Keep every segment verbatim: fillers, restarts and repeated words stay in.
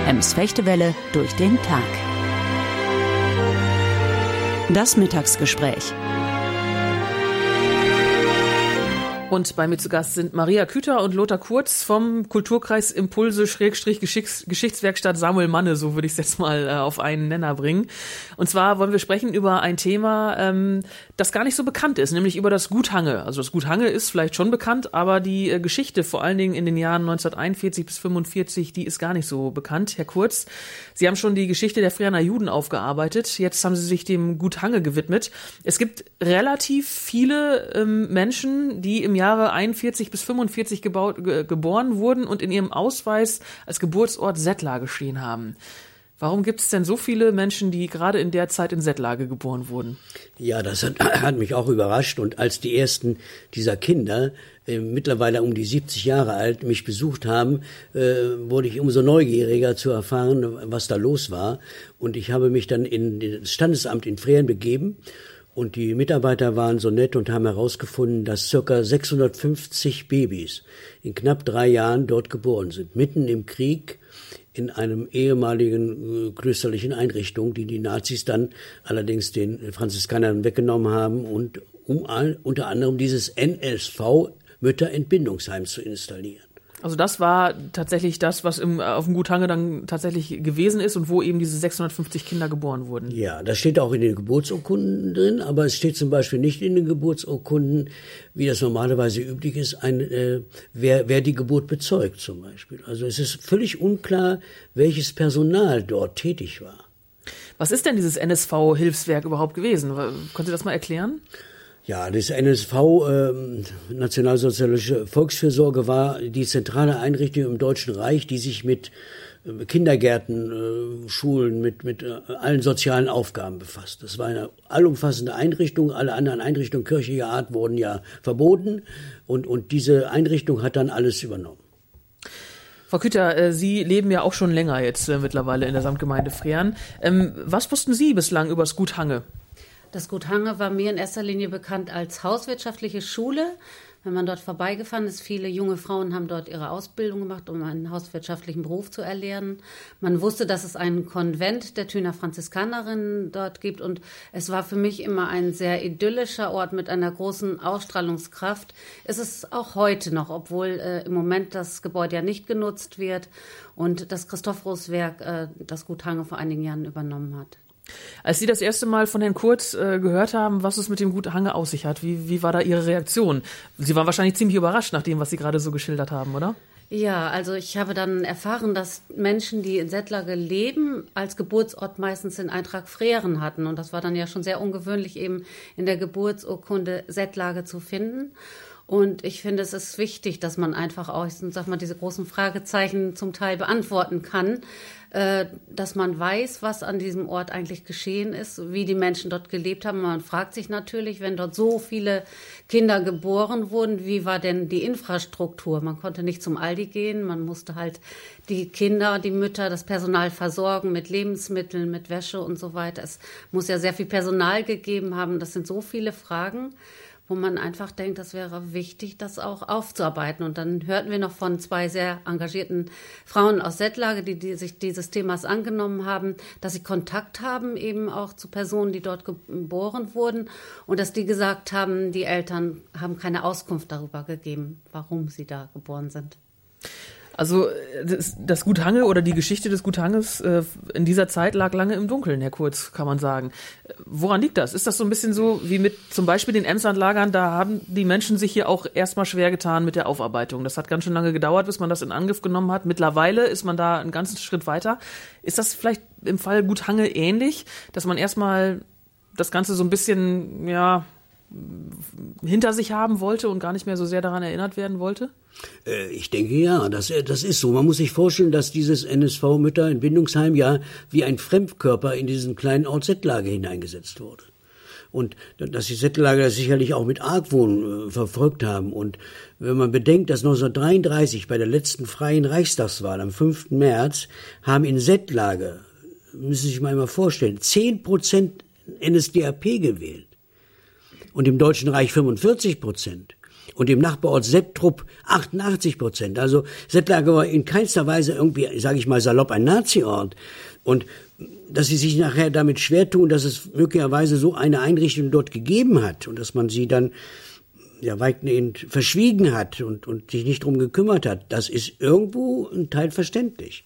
Ems Fechtewelle durch den Tag. Das Mittagsgespräch. Und bei mir zu Gast sind Maria Küter und Lothar Kurz vom Kulturkreis Impulse Schrägstrich Geschichts- Geschichtswerkstatt Samuel Manne, so würde ich es jetzt mal äh, auf einen Nenner bringen. Und zwar wollen wir sprechen über ein Thema, ähm, das gar nicht so bekannt ist, nämlich über das Gut Hange. Also das Gut Hange ist vielleicht schon bekannt, aber die äh, Geschichte, vor allen Dingen in den Jahren neunzehnhunderteinundvierzig bis fünfundvierzig, die ist gar nicht so bekannt. Herr Kurz, Sie haben schon die Geschichte der Freaner Juden aufgearbeitet. Jetzt haben Sie sich dem Gut Hange gewidmet. Es gibt relativ viele ähm, Menschen, die im Jahre einundvierzig bis fünfundvierzig gebaut, ge, geboren wurden und in ihrem Ausweis als Geburtsort Settlage stehen haben. Warum gibt es denn so viele Menschen, die gerade in der Zeit in Settlage geboren wurden? Ja, das hat, hat mich auch überrascht. Und als die ersten dieser Kinder, äh, mittlerweile um die siebzig Jahre alt, mich besucht haben, äh, wurde ich umso neugieriger zu erfahren, was da los war. Und ich habe mich dann in das Standesamt in Frehren begeben. Und die Mitarbeiter waren so nett und haben herausgefunden, dass circa sechshundertfünfzig Babys in knapp drei Jahren dort geboren sind. Mitten im Krieg in einem ehemaligen äh, klösterlichen Einrichtung, die die Nazis dann allerdings den Franziskanern weggenommen haben und um all, unter anderem dieses N S V Mütterentbindungsheim zu installieren. Also das war tatsächlich das, was im, auf dem Gut Hange dann tatsächlich gewesen ist und wo eben diese sechshundertfünfzig Kinder geboren wurden. Ja, das steht auch in den Geburtsurkunden drin, aber es steht zum Beispiel nicht in den Geburtsurkunden, wie das normalerweise üblich ist, ein, äh, wer, wer die Geburt bezeugt zum Beispiel. Also es ist völlig unklar, welches Personal dort tätig war. Was ist denn dieses N S V-Hilfswerk überhaupt gewesen? Können Sie das mal erklären? Ja, das N S V, äh, Nationalsozialistische Volksfürsorge, war die zentrale Einrichtung im Deutschen Reich, die sich mit äh, Kindergärten, äh, Schulen, mit, mit äh, allen sozialen Aufgaben befasst. Das war eine allumfassende Einrichtung. Alle anderen Einrichtungen kirchlicher Art wurden ja verboten. Und, und diese Einrichtung hat dann alles übernommen. Frau Küter, äh, Sie leben ja auch schon länger jetzt äh, mittlerweile in der Samtgemeinde Frehren. Ähm, was wussten Sie bislang über das Gut Hange? Das Gut Hange war mir in erster Linie bekannt als hauswirtschaftliche Schule. Wenn man dort vorbeigefahren ist, viele junge Frauen haben dort ihre Ausbildung gemacht, um einen hauswirtschaftlichen Beruf zu erlernen. Man wusste, dass es einen Konvent der Thüner Franziskanerinnen dort gibt. Und es war für mich immer ein sehr idyllischer Ort mit einer großen Ausstrahlungskraft. Es ist auch heute noch, obwohl äh, im Moment das Gebäude ja nicht genutzt wird und das Christophoruswerk äh, das Gut Hange vor einigen Jahren übernommen hat. Als Sie das erste Mal von Herrn Kurz äh, gehört haben, was es mit dem Gut Hange auf sich hat, wie, wie war da Ihre Reaktion? Sie waren wahrscheinlich ziemlich überrascht nach dem, was Sie gerade so geschildert haben, oder? Ja, also ich habe dann erfahren, dass Menschen, die in Settlage leben, als Geburtsort meistens in Eintrag Frehren hatten. Und das war dann ja schon sehr ungewöhnlich, eben in der Geburtsurkunde Settlage zu finden. Und ich finde, es ist wichtig, dass man einfach auch, ich sag mal, diese großen Fragezeichen zum Teil beantworten kann, äh, dass man weiß, was an diesem Ort eigentlich geschehen ist, wie die Menschen dort gelebt haben. Man fragt sich natürlich, wenn dort so viele Kinder geboren wurden, wie war denn die Infrastruktur? Man konnte nicht zum Aldi gehen, man musste halt die Kinder, die Mütter, das Personal versorgen mit Lebensmitteln, mit Wäsche und so weiter. Es muss ja sehr viel Personal gegeben haben. Das sind so viele Fragen, wo man einfach denkt, das wäre wichtig, das auch aufzuarbeiten. Und dann hörten wir noch von zwei sehr engagierten Frauen aus Settlage, die, die sich dieses Themas angenommen haben, dass sie Kontakt haben eben auch zu Personen, die dort geboren wurden und dass die gesagt haben, die Eltern haben keine Auskunft darüber gegeben, warum sie da geboren sind. Also das, das Gut Hange oder die Geschichte des Gut Hanges äh, in dieser Zeit lag lange im Dunkeln, Herr Kurz, kann man sagen. Woran liegt das? Ist das so ein bisschen so wie mit zum Beispiel den Emslandlagern? Da haben die Menschen sich hier auch erstmal schwer getan mit der Aufarbeitung. Das hat ganz schön lange gedauert, bis man das in Angriff genommen hat. Mittlerweile ist man da einen ganzen Schritt weiter. Ist das vielleicht im Fall Gut Hange ähnlich, dass man erstmal das Ganze so ein bisschen, ja, hinter sich haben wollte und gar nicht mehr so sehr daran erinnert werden wollte? Ich denke ja, das, das ist so. Man muss sich vorstellen, dass dieses N S V-Mütterentbindungsheim ja wie ein Fremdkörper in diesen kleinen Ort Settlage hineingesetzt wurde. Und dass die Settlager das sicherlich auch mit Argwohn äh, verfolgt haben. Und wenn man bedenkt, dass neunzehnhundertdreiunddreißig bei der letzten freien Reichstagswahl am fünften März haben in Settlage, müssen Sie sich mal immer vorstellen, zehn Prozent N S D A P gewählt. Und im Deutschen Reich fünfundvierzig Prozent. Und im Nachbarort Settrup achtundachtzig Prozent. Also Settlager war in keinster Weise irgendwie, sage ich mal salopp, ein Nazi-Ort. Und dass sie sich nachher damit schwer tun, dass es möglicherweise so eine Einrichtung dort gegeben hat und dass man sie dann ja weitgehend verschwiegen hat und, und sich nicht drum gekümmert hat, das ist irgendwo ein Teil verständlich.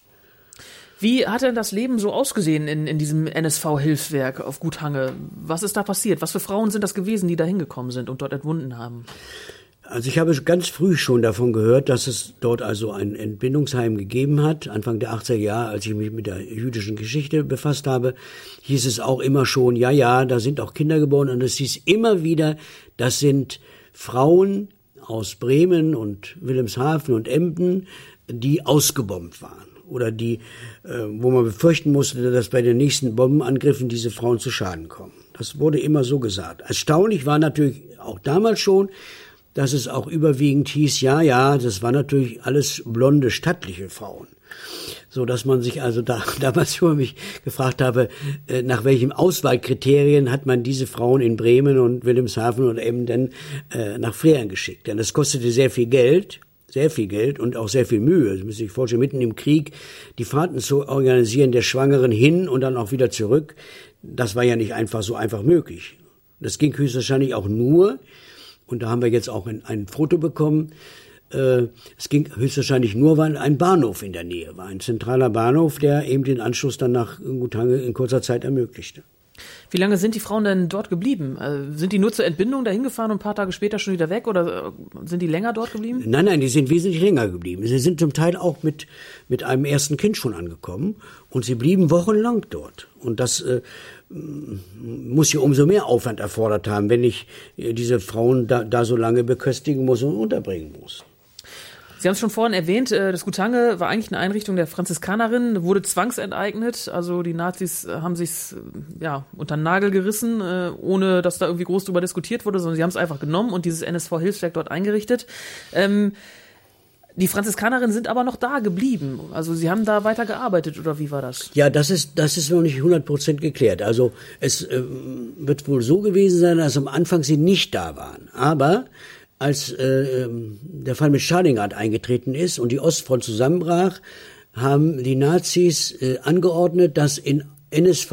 Wie hat denn das Leben so ausgesehen in, in diesem N S V-Hilfswerk auf Gut Hange? Was ist da passiert? Was für Frauen sind das gewesen, die da hingekommen sind und dort entwunden haben? Also ich habe ganz früh schon davon gehört, dass es dort also ein Entbindungsheim gegeben hat. Anfang der achtziger Jahre, als ich mich mit der jüdischen Geschichte befasst habe, hieß es auch immer schon, ja, ja, da sind auch Kinder geboren. Und es hieß immer wieder, das sind Frauen aus Bremen und Wilhelmshaven und Emden, die ausgebombt waren. Oder die, äh, wo man befürchten musste, dass bei den nächsten Bombenangriffen diese Frauen zu Schaden kommen. Das wurde immer so gesagt. Erstaunlich war natürlich auch damals schon, dass es auch überwiegend hieß, ja, ja, das waren natürlich alles blonde, stattliche Frauen. So dass man sich also da damals schon mich gefragt habe, äh, nach welchen Auswahlkriterien hat man diese Frauen in Bremen und Wilhelmshaven und Emden äh, nach Freyern geschickt. Denn das kostete sehr viel Geld. Sehr viel Geld und auch sehr viel Mühe. Sie müssen sich vorstellen, mitten im Krieg die Fahrten zu organisieren der Schwangeren hin und dann auch wieder zurück. Das war ja nicht einfach so einfach möglich. Das ging höchstwahrscheinlich auch nur, und da haben wir jetzt auch ein, ein Foto bekommen, äh, es ging höchstwahrscheinlich nur, weil ein Bahnhof in der Nähe war. Ein zentraler Bahnhof, der eben den Anschluss dann nach Gut Hange in kurzer Zeit ermöglichte. Wie lange sind die Frauen denn dort geblieben? Also sind die nur zur Entbindung dahin gefahren und ein paar Tage später schon wieder weg oder sind die länger dort geblieben? Nein, nein, die sind wesentlich länger geblieben. Sie sind zum Teil auch mit, mit einem ersten Kind schon angekommen und sie blieben wochenlang dort. Und das äh, muss ja umso mehr Aufwand erfordert haben, wenn ich äh, diese Frauen da, da so lange beköstigen muss und unterbringen muss. Sie haben es schon vorhin erwähnt, das Gut Hange war eigentlich eine Einrichtung der Franziskanerinnen, wurde zwangsenteignet. Also die Nazis haben sich's ja unter den Nagel gerissen, ohne dass da irgendwie groß drüber diskutiert wurde, sondern sie haben es einfach genommen und dieses N S V-Hilfswerk dort eingerichtet. Ähm, die Franziskanerinnen sind aber noch da geblieben. Also sie haben da weiter gearbeitet, oder wie war das? Ja, das ist, das ist noch nicht hundert Prozent geklärt. Also es äh, wird wohl so gewesen sein, dass am Anfang sie nicht da waren. Aber als äh, der Fall mit Stalingrad eingetreten ist und die Ostfront zusammenbrach, haben die Nazis äh, angeordnet, dass in N S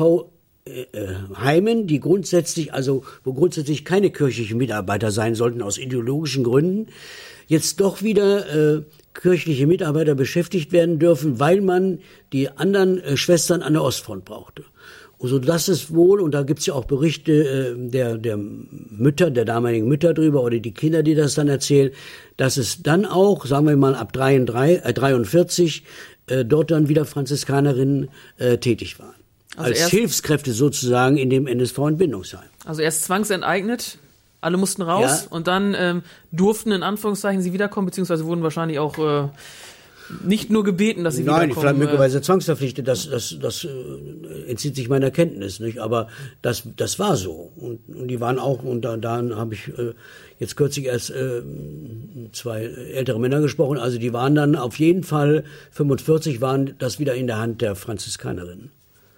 V-Heimen, die grundsätzlich, also wo grundsätzlich keine kirchlichen Mitarbeiter sein sollten aus ideologischen Gründen, jetzt doch wieder äh, kirchliche Mitarbeiter beschäftigt werden dürfen, weil man die anderen äh, Schwestern an der Ostfront brauchte. So dass es wohl, und da gibt's ja auch Berichte äh, der, der Mütter, der damaligen Mütter drüber oder die Kinder, die das dann erzählen, dass es dann auch, sagen wir mal, ab dreiunddreißig, äh, dreiundvierzig äh, dort dann wieder Franziskanerinnen äh, tätig waren. Also als Hilfskräfte sozusagen in dem N S V-Entbindungsheim. Also erst zwangsenteignet, alle mussten raus ja. Und dann ähm, durften in Anführungszeichen sie wiederkommen, beziehungsweise wurden wahrscheinlich auch äh, nicht nur gebeten, dass sie Nein, wiederkommen. Nein, vielleicht möglicherweise zwangsverpflichtet, das, das, das äh, entzieht sich meiner Kenntnis, nicht? Aber das, das war so. Und, und die waren auch, und da, da habe ich äh, jetzt kürzlich erst äh, zwei ältere Männer gesprochen, also die waren dann auf jeden Fall, fünfundvierzig waren das wieder in der Hand der Franziskanerinnen.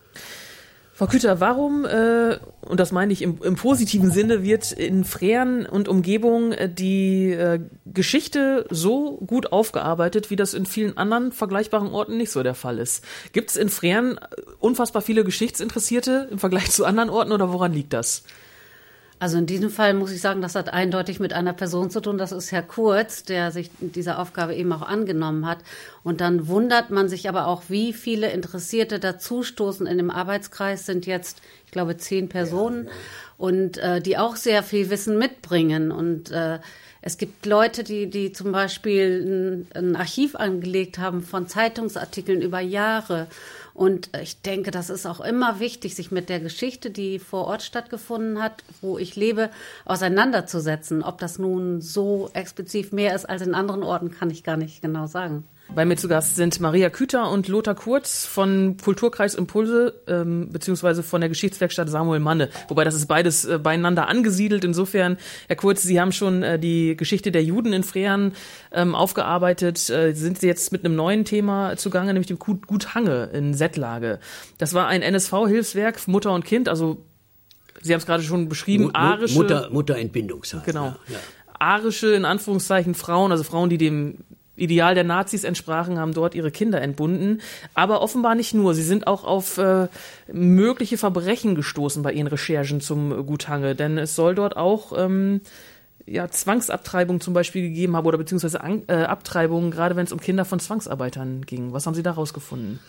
Frau Küter, warum, äh, und das meine ich im, im positiven Sinne, wird in Freyern und Umgebung äh, die äh, Geschichte so gut aufgearbeitet, wie das in vielen anderen vergleichbaren Orten nicht so der Fall ist? Gibt es in Freyern unfassbar viele Geschichtsinteressierte im Vergleich zu anderen Orten oder woran liegt das? Also in diesem Fall muss ich sagen, das hat eindeutig mit einer Person zu tun. Das ist Herr Kurz, der sich dieser Aufgabe eben auch angenommen hat. Und dann wundert man sich aber auch, wie viele Interessierte dazustoßen. In dem Arbeitskreis sind jetzt, ich glaube, zehn Personen und äh, die auch sehr viel Wissen mitbringen. Und äh, es gibt Leute, die, die zum Beispiel ein, ein Archiv angelegt haben von Zeitungsartikeln über Jahre. Und ich denke, das ist auch immer wichtig, sich mit der Geschichte, die vor Ort stattgefunden hat, wo ich lebe, auseinanderzusetzen. Ob das nun so explizit mehr ist als in anderen Orten, kann ich gar nicht genau sagen. Bei mir zu Gast sind Maria Küter und Lothar Kurz von Kulturkreis Impulse, ähm, beziehungsweise von der Geschichtswerkstatt Samuel Manne. Wobei das ist beides äh, beieinander angesiedelt. Insofern, Herr Kurz, Sie haben schon äh, die Geschichte der Juden in Freyern ähm, aufgearbeitet. Äh, sind Sie jetzt mit einem neuen Thema zugange, nämlich dem Gut, Gut Hange in Settlage. Das war ein N S V-Hilfswerk, Mutter und Kind, also Sie haben es gerade schon beschrieben, Mut, arische... Mutter, Mutterentbindungsheim. Genau. Ja, ja. arische, in Anführungszeichen, Frauen, also Frauen, die dem Ideal der Nazis entsprachen, haben dort ihre Kinder entbunden. Aber offenbar nicht nur. Sie sind auch auf äh, mögliche Verbrechen gestoßen bei ihren Recherchen zum Guthange. Denn es soll dort auch ähm, ja, Zwangsabtreibung zum Beispiel gegeben haben oder beziehungsweise An- äh, Abtreibungen, gerade wenn es um Kinder von Zwangsarbeitern ging. Was haben Sie da rausgefunden?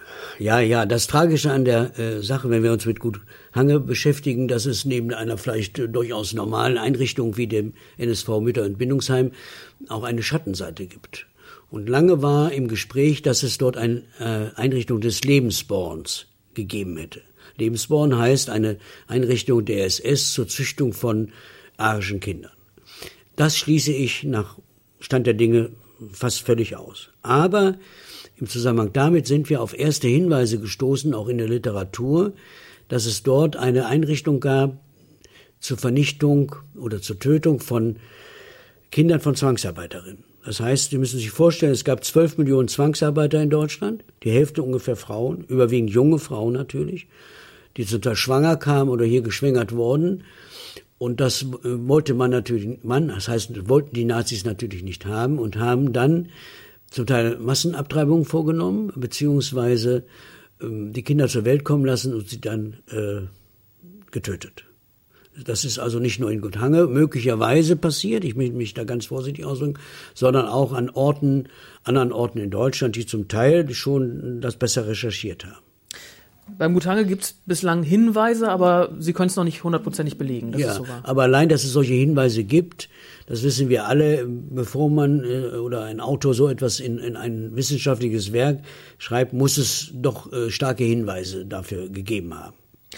Ja, ja, das Tragische an der äh, Sache, wenn wir uns mit Guthange beschäftigen, dass es neben einer vielleicht äh, durchaus normalen Einrichtung wie dem N S V Mütterentbindungsheim auch eine Schattenseite gibt. Und lange war im Gespräch, dass es dort eine äh, Einrichtung des Lebensborns gegeben hätte. Lebensborn heißt eine Einrichtung der S S zur Züchtung von arischen Kindern. Das schließe ich nach Stand der Dinge fast völlig aus. Aber im Zusammenhang damit sind wir auf erste Hinweise gestoßen, auch in der Literatur, dass es dort eine Einrichtung gab zur Vernichtung oder zur Tötung von Kindern von Zwangsarbeiterinnen. Das heißt, Sie müssen sich vorstellen, es gab zwölf Millionen Zwangsarbeiter in Deutschland, die Hälfte ungefähr Frauen, überwiegend junge Frauen natürlich, die zum Teil schwanger kamen oder hier geschwängert wurden. Und das wollte man natürlich, man, das heißt, wollten die Nazis natürlich nicht haben und haben dann zum Teil Massenabtreibungen vorgenommen, beziehungsweise ähm, die Kinder zur Welt kommen lassen und sie dann äh, getötet. Das ist also nicht nur in Guthange möglicherweise passiert, ich möchte mich da ganz vorsichtig ausdrücken, sondern auch an Orten, anderen Orten in Deutschland, die zum Teil schon das besser recherchiert haben. Beim Guthange gibt es bislang Hinweise, aber Sie können es noch nicht hundertprozentig belegen, dass ja, es so war. Aber allein, dass es solche Hinweise gibt, das wissen wir alle, bevor man äh, oder ein Autor so etwas in, in ein wissenschaftliches Werk schreibt, muss es doch äh, starke Hinweise dafür gegeben haben.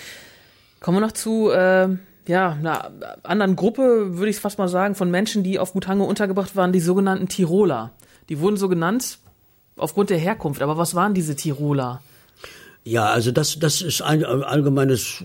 Kommen wir noch zu äh, ja, einer anderen Gruppe, würde ich fast mal sagen, von Menschen, die auf Guthange untergebracht waren, die sogenannten Tiroler. Die wurden so genannt aufgrund der Herkunft. Aber was waren diese Tiroler? Ja, also das, das ist ein allgemeines,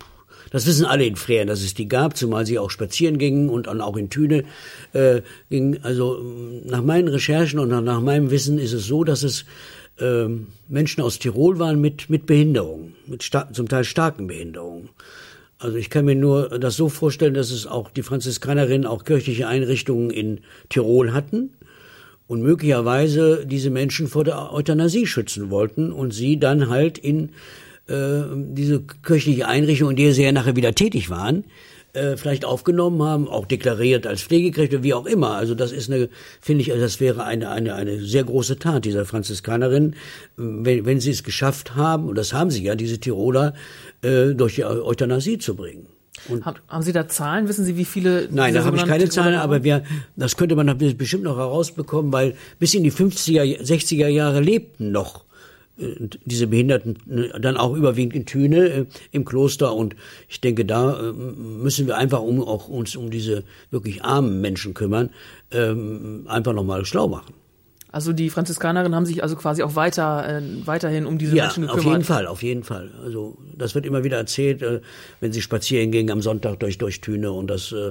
das wissen alle in Frehren, dass es die gab, zumal sie auch spazieren gingen und dann auch in Thüne äh, gingen. Also nach meinen Recherchen und nach, nach meinem Wissen ist es so, dass es äh, Menschen aus Tirol waren mit mit Behinderungen, mit star- zum Teil starken Behinderungen. Also ich kann mir nur das so vorstellen, dass es auch die Franziskanerinnen auch kirchliche Einrichtungen in Tirol hatten. Und möglicherweise diese Menschen vor der Euthanasie schützen wollten und sie dann halt in äh, diese kirchliche Einrichtung, in der sie ja nachher wieder tätig waren, äh, vielleicht aufgenommen haben, auch deklariert als Pflegekräfte, wie auch immer. Also das ist eine, finde ich, das wäre eine eine eine sehr große Tat dieser Franziskanerin, wenn wenn sie es geschafft haben, und das haben sie ja, diese Tiroler äh, durch die Euthanasie zu bringen. Und haben Sie da Zahlen? Wissen Sie, wie viele? Nein, da habe ich keine Zahlen, aber wir, das könnte man bestimmt noch herausbekommen, weil bis in die fünfziger, sechziger Jahre lebten noch äh, diese Behinderten, äh, dann auch überwiegend in Thüne äh, im Kloster. Und ich denke, da äh, müssen wir einfach um, auch uns um diese wirklich armen Menschen kümmern, äh, einfach nochmal schlau machen. Also die Franziskanerinnen haben sich also quasi auch weiter, äh, weiterhin um diese ja, Menschen gekümmert. Ja, auf jeden Fall, auf jeden Fall. Also das wird immer wieder erzählt, äh, wenn sie spazieren gingen am Sonntag durch durch Thüne, und das, äh,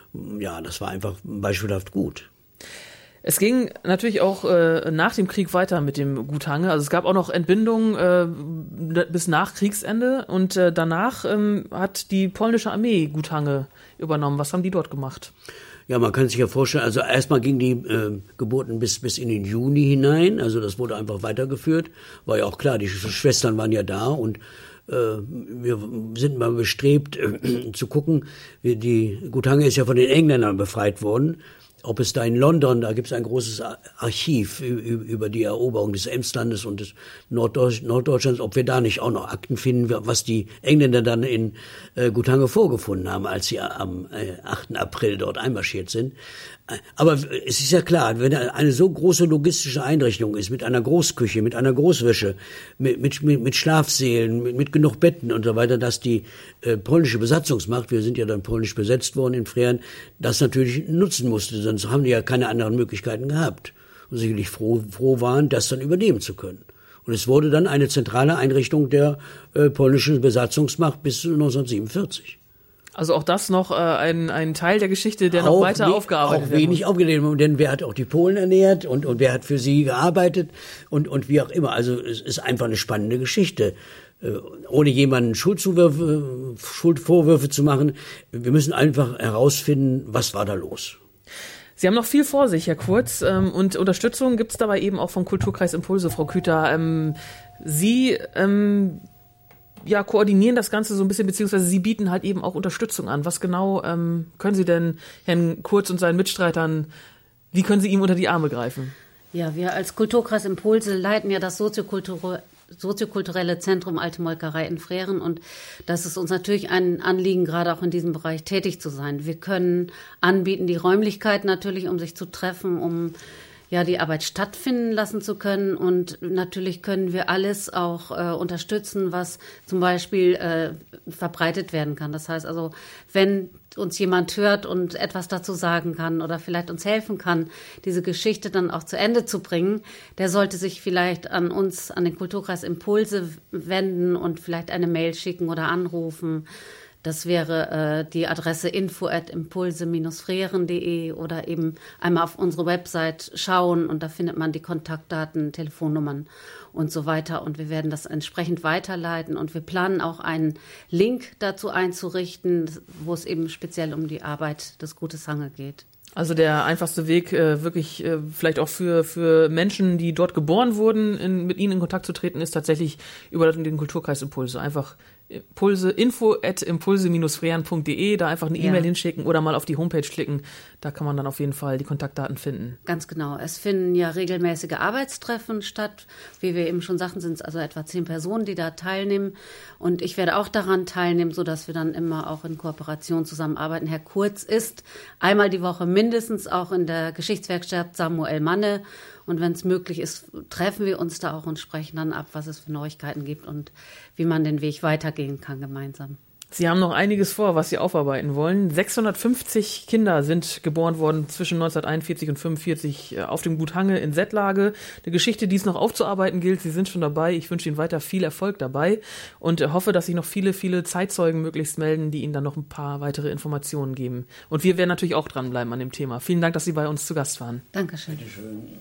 ja, das war einfach beispielhaft gut. Es ging natürlich auch äh, nach dem Krieg weiter mit dem Guthange. Also es gab auch noch Entbindungen äh, bis nach Kriegsende, und äh, danach ähm, hat die polnische Armee Guthange übernommen. Was haben die dort gemacht? Ja, man kann sich ja vorstellen, also erstmal gingen die äh, Geburten bis bis in den Juni hinein, also das wurde einfach weitergeführt. War ja auch klar, die Schwestern waren ja da, und äh, wir sind mal bestrebt äh, zu gucken, wie die Guthange ist ja von den Engländern befreit worden. Ob es da in London, da gibt es ein großes Archiv über die Eroberung des Emslandes und des Norddeutsch- Norddeutschlands, ob wir da nicht auch noch Akten finden, was die Engländer dann in äh, Guthange vorgefunden haben, als sie am äh, achten April dort einmarschiert sind. Aber es ist ja klar, wenn eine so große logistische Einrichtung ist, mit einer Großküche, mit einer Großwäsche, mit, mit, mit Schlafsälen, mit, mit genug Betten und so weiter, dass die äh, polnische Besatzungsmacht, wir sind ja dann polnisch besetzt worden in Frehren, das natürlich nutzen musste, sonst haben die ja keine anderen Möglichkeiten gehabt. Und sicherlich froh, froh waren, das dann übernehmen zu können. Und es wurde dann eine zentrale Einrichtung der äh, polnischen Besatzungsmacht bis neunzehnhundertsiebenundvierzig. Also auch das noch äh, ein, ein Teil der Geschichte, der noch auch weiter we- aufgearbeitet wird. Auch wenig aufgearbeitet, denn wer hat auch die Polen ernährt und, und wer hat für sie gearbeitet und, und wie auch immer. Also es ist einfach eine spannende Geschichte. Äh, ohne jemanden Schuldzuwürfe, Schuldvorwürfe zu machen, wir müssen einfach herausfinden, was war da los. Sie haben noch viel vor sich, Herr Kurz, ähm, und Unterstützung gibt es dabei eben auch vom Kulturkreis Impulse, Frau Küter. Ähm, Sie ähm, ja, koordinieren das Ganze so ein bisschen, beziehungsweise Sie bieten halt eben auch Unterstützung an. Was genau ähm, können Sie denn Herrn Kurz und seinen Mitstreitern, wie können Sie ihm unter die Arme greifen? Ja, wir als Kulturkreis Impulse leiten ja das soziokulturelle soziokulturelle Zentrum Alte Molkerei in Freren und das ist uns natürlich ein Anliegen, gerade auch in diesem Bereich tätig zu sein. Wir können anbieten die Räumlichkeit natürlich, um sich zu treffen, um ja die Arbeit stattfinden lassen zu können und natürlich können wir alles auch äh, unterstützen, was zum Beispiel äh, verbreitet werden kann. Das heißt also, wenn uns jemand hört und etwas dazu sagen kann oder vielleicht uns helfen kann, diese Geschichte dann auch zu Ende zu bringen, der sollte sich vielleicht an uns, an den Kulturkreis Impulse wenden und vielleicht eine Mail schicken oder anrufen. Das wäre äh, die Adresse info at impulse Bindestrich freren punkt de oder eben einmal auf unsere Website schauen und da findet man die Kontaktdaten, Telefonnummern und so weiter. Und wir werden das entsprechend weiterleiten und wir planen auch einen Link dazu einzurichten, wo es eben speziell um die Arbeit des Gutes Hange geht. Also der einfachste Weg, äh, wirklich äh, vielleicht auch für für Menschen, die dort geboren wurden, in, mit ihnen in Kontakt zu treten, ist tatsächlich über den Kulturkreis Impulse. Einfach Impulse, info at impulse Bindestrich freren punkt de, da einfach eine ja. E-Mail hinschicken oder mal auf die Homepage klicken. Da kann man dann auf jeden Fall die Kontaktdaten finden. Ganz genau. Es finden ja regelmäßige Arbeitstreffen statt. Wie wir eben schon sagten, sind es also etwa zehn Personen, die da teilnehmen. Und ich werde auch daran teilnehmen, sodass wir dann immer auch in Kooperation zusammenarbeiten. Herr Kurz ist einmal die Woche mindestens auch in der Geschichtswerkstatt Samuel Manne. Und wenn es möglich ist, treffen wir uns da auch und sprechen dann ab, was es für Neuigkeiten gibt und wie man den Weg weitergehen kann gemeinsam. Sie haben noch einiges vor, was Sie aufarbeiten wollen. sechshundertfünfzig Kinder sind geboren worden zwischen neunzehnhunderteinundvierzig und fünfundvierzig auf dem Gut Hange in Settlage. Eine Geschichte, die es noch aufzuarbeiten gilt. Sie sind schon dabei. Ich wünsche Ihnen weiter viel Erfolg dabei und hoffe, dass sich noch viele, viele Zeitzeugen möglichst melden, die Ihnen dann noch ein paar weitere Informationen geben. Und wir werden natürlich auch dranbleiben an dem Thema. Vielen Dank, dass Sie bei uns zu Gast waren. Dankeschön. Bitteschön.